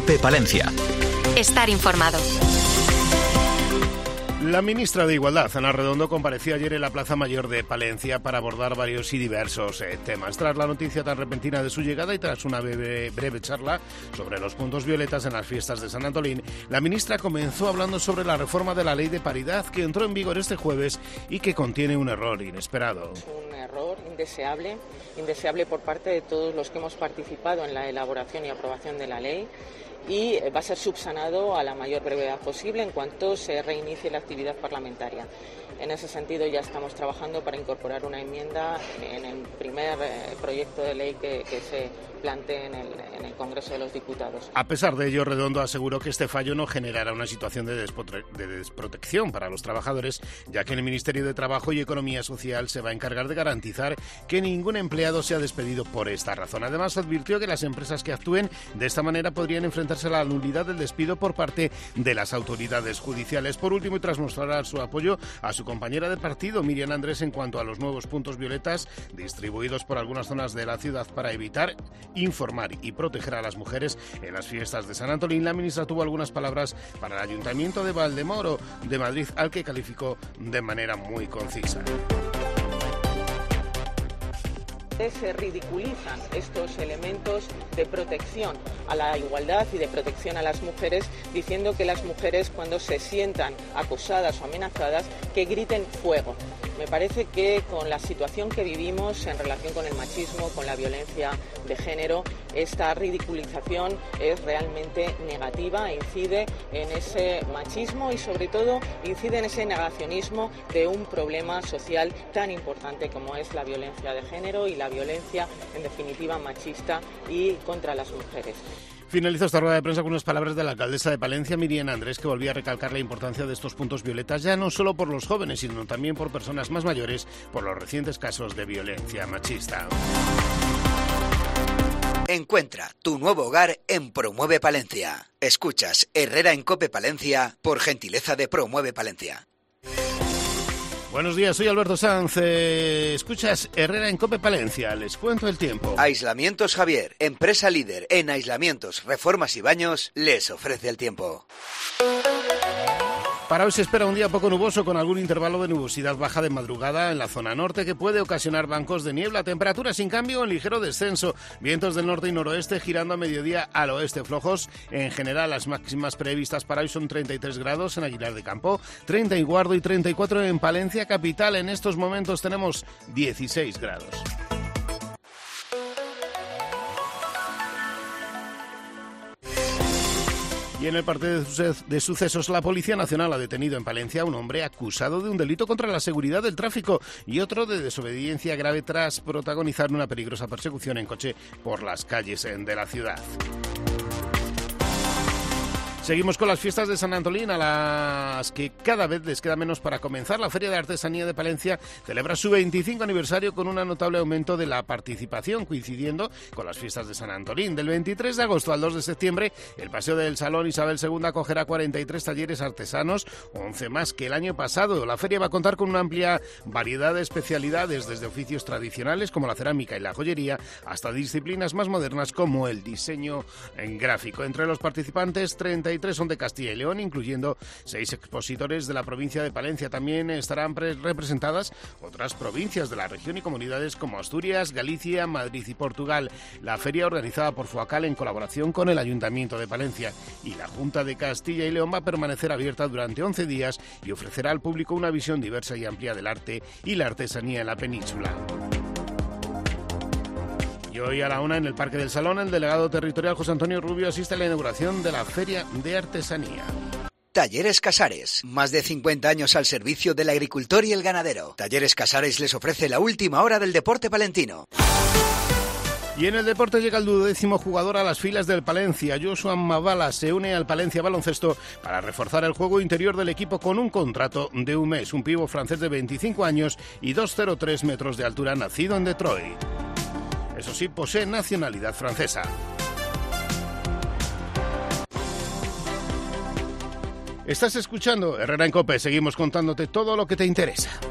COPE Palencia. Estar informado. La ministra de Igualdad, Ana Redondo, compareció ayer en la Plaza Mayor de Palencia para abordar varios y diversos temas. Tras la noticia tan repentina de su llegada y tras una breve charla sobre los puntos violetas en las fiestas de San Antolín, la ministra comenzó hablando sobre la reforma de la Ley de Paridad que entró en vigor este jueves y que contiene un error inesperado. Un error indeseable por parte de todos los que hemos participado en la elaboración y aprobación de la ley, y va a ser subsanado a la mayor brevedad posible en cuanto se reinicie la actividad parlamentaria. En ese sentido ya estamos trabajando para incorporar una enmienda en el primer proyecto de ley que se plantee en el Congreso de los Diputados. A pesar de ello, Redondo aseguró que este fallo no generará una situación de desprotección para los trabajadores, ya que el Ministerio de Trabajo y Economía Social se va a encargar de garantizar que ningún empleado sea despedido por esta razón. Además, advirtió que las empresas que actúen de esta manera podrían enfrentarse a la nulidad del despido por parte de las autoridades judiciales. Por último, y tras mostrar su apoyo a su compañera de partido, Miriam Andrés, en cuanto a los nuevos puntos violetas distribuidos por algunas zonas de la ciudad para evitar, informar y proteger a las mujeres en las fiestas de San Antolín, la ministra tuvo algunas palabras para el Ayuntamiento de Valdemoro de Madrid, al que calificó de manera muy concisa. Se ridiculizan estos elementos de protección a la igualdad y de protección a las mujeres, diciendo que las mujeres, cuando se sientan acosadas o amenazadas, que griten fuego. Me parece que con la situación que vivimos en relación con el machismo, con la violencia de género, esta ridiculización es realmente negativa, incide en ese machismo y sobre todo incide en ese negacionismo de un problema social tan importante como es la violencia de género y la violencia, en definitiva, machista y contra las mujeres. Finalizó esta rueda de prensa con unas palabras de la alcaldesa de Palencia, Miriam Andrés, que volvía a recalcar la importancia de estos puntos violetas, ya no solo por los jóvenes, sino también por personas más mayores, por los recientes casos de violencia machista. Encuentra tu nuevo hogar en Promueve Palencia. Escuchas Herrera en COPE Palencia por gentileza de Promueve Palencia. Buenos días, soy Alberto Sanz. Escuchas Herrera en COPE Palencia. Les cuento el tiempo. Aislamientos Javier, empresa líder en aislamientos, reformas y baños, les ofrece el tiempo. Para hoy se espera un día poco nuboso con algún intervalo de nubosidad baja de madrugada en la zona norte que puede ocasionar bancos de niebla. Temperaturas sin cambio en ligero descenso. Vientos del norte y noroeste girando a mediodía al oeste flojos. En general las máximas previstas para hoy son 33 grados en Aguilar de Campo, 30 en Guardo y 34 en Palencia capital. En estos momentos tenemos 16 grados. Y en el parte de sucesos, la Policía Nacional ha detenido en Palencia a un hombre acusado de un delito contra la seguridad del tráfico y otro de desobediencia grave tras protagonizar una peligrosa persecución en coche por las calles de la ciudad. Seguimos con las fiestas de San Antolín, a las que cada vez les queda menos para comenzar. La Feria de Artesanía de Palencia celebra su 25 aniversario con un notable aumento de la participación, coincidiendo con las fiestas de San Antolín. Del 23 de agosto al 2 de septiembre, el Paseo del Salón Isabel II acogerá 43 talleres artesanos, 11 más que el año pasado. La feria va a contar con una amplia variedad de especialidades, desde oficios tradicionales como la cerámica y la joyería, hasta disciplinas más modernas como el diseño gráfico. Entre los participantes, 33 son de Castilla y León, incluyendo 6 expositores de la provincia de Palencia. También estarán representadas otras provincias de la región y comunidades como Asturias, Galicia, Madrid y Portugal. La feria, organizada por FOACAL en colaboración con el Ayuntamiento de Palencia y la Junta de Castilla y León, va a permanecer abierta durante 11 días y ofrecerá al público una visión diversa y amplia del arte y la artesanía en la península. Y hoy a la 1 en el Parque del Salón, el delegado territorial José Antonio Rubio asiste a la inauguración de la Feria de Artesanía. Talleres Casares, más de 50 años al servicio del agricultor y el ganadero. Talleres Casares les ofrece la última hora del deporte palentino. Y en el deporte llega el 12º jugador a las filas del Palencia. Joshua Mavala se une al Palencia Baloncesto para reforzar el juego interior del equipo con un contrato de un mes. Un pívot francés de 25 años y 2,03 metros de altura, nacido en Detroit. Eso sí, posee nacionalidad francesa. Estás escuchando Herrera en COPE. Seguimos contándote todo lo que te interesa.